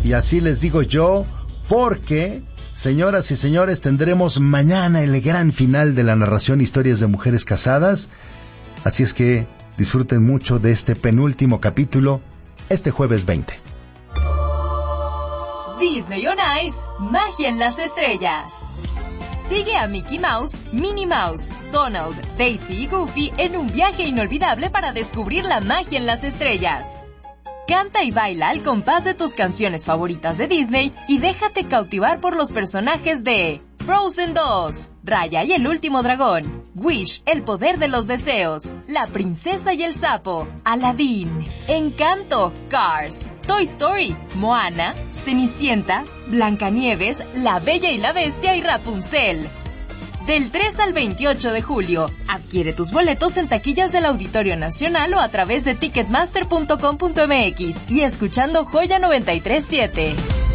Y así les digo yo, porque, señoras y señores, tendremos mañana el gran final de la narración Historias de Mujeres Casadas. Así es que disfruten mucho de este penúltimo capítulo, este jueves 20. Disney on Ice, magia en las estrellas. Sigue a Mickey Mouse, Minnie Mouse, Donald, Daisy y Goofy en un viaje inolvidable para descubrir la magia en las estrellas. Canta y baila al compás de tus canciones favoritas de Disney y déjate cautivar por los personajes de Frozen 2, Raya y el último dragón, Wish, el poder de los deseos, La princesa y el sapo, Aladdin, Encanto, Cars, Toy Story, Moana, Cenicienta, Blancanieves, La Bella y la Bestia y Rapunzel. Del 3 al 28 de julio, adquiere tus boletos en taquillas del Auditorio Nacional o a través de ticketmaster.com.mx y escuchando Joya 93.7.